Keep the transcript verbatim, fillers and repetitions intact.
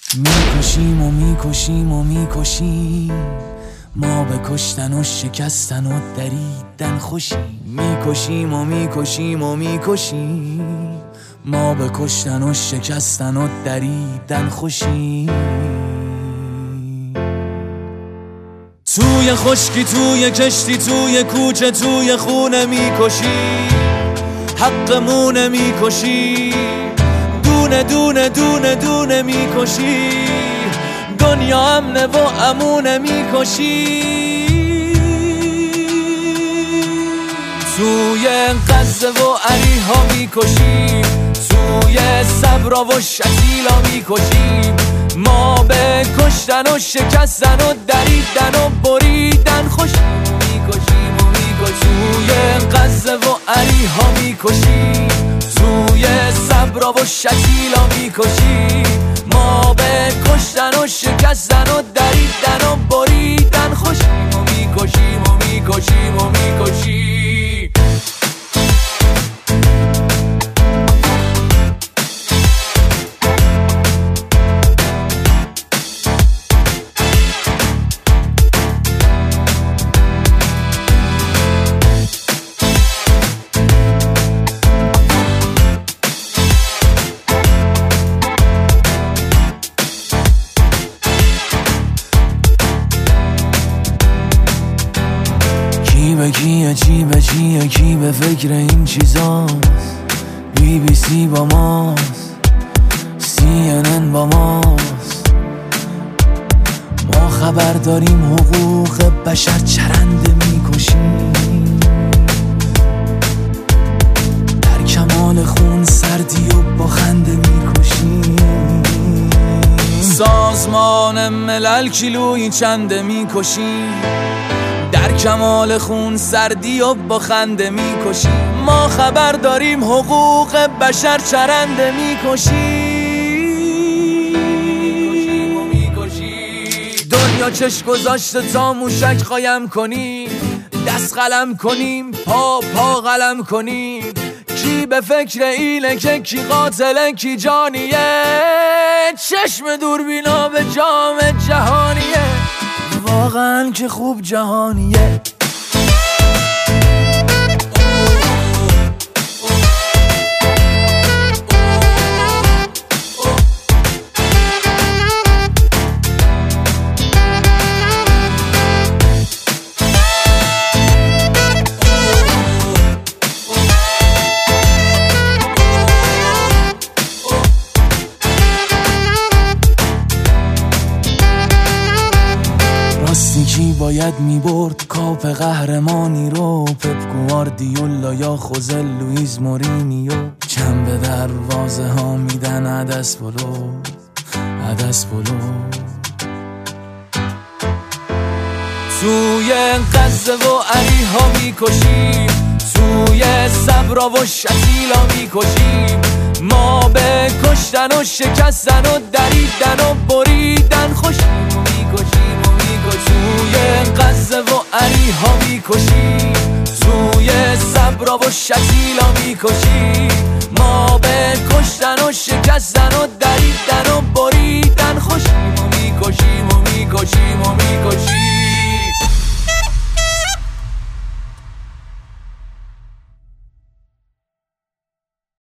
میکشیم و میکشیم و میکشیم، ما به کشتن و شکستن و دریدن خوشیم. میکشیم و میکشیم و میکشیم، ما به کشتن و شکستن و دریدن خوشیم. توی خشکی، توی کشتی، توی کوچه، توی خونه میکشیم، حقمونه میکشیم، دونه دونه دونه دونه میکشی، دنیا امنه و امونه میکشی. توی غزه و علیها میکشی، توی صبرا و شکیلا میکشیم، ما به کشتن و شکستن و دریدن و بریدن خوشیم. میکشیم و میکشیم، توی غزه و علیها میکشیم، توی صبرا و شکیلا میکشی، ما به کشتن و شکستن و دریدن و بریدن خوشیم. و میکشیم و میکشیم و میکشیم. کی به کیه، چی به چیه، کی به فکر این چیزاست؟ بی بی سی با ماست، سی ان ان با ماست، ما خبر داریم حقوق بشر چرنده میکشیم، در کمال خون سردی و با خنده میکشیم. سازمان ملل کیلویی چنده میکشیم، در کمال خون سردی و با خنده میکشیم، ما خبر داریم حقوق بشر چرنده میکشیم. دنیا چش گذاشته تا موشک قایم کنیم، دست قلم کنیم، پا پا قلم کنیم، کی به فکر اینه که کی قاتله کی جانیه، چشم دوربینا به جام جهانیه، واقعا که خوب جهانیه. راستی کی باید میبرد کاپ قهرمانی رو؟ پپ گواردیولا یا خوزه لوئیز مورینیو؟ چند به دروازه ها میدن عدس بلو عدس بلو. توی غزه و علیها میکشیم، توی صبرا و شکیلا میکشیم، ما به کشتن و شکستن و دریدن و بریدن خوشیم. میکشیم و میکشیم، توی غزه و علیها میکشیم، توی صبرا و شکیلا میکشیم،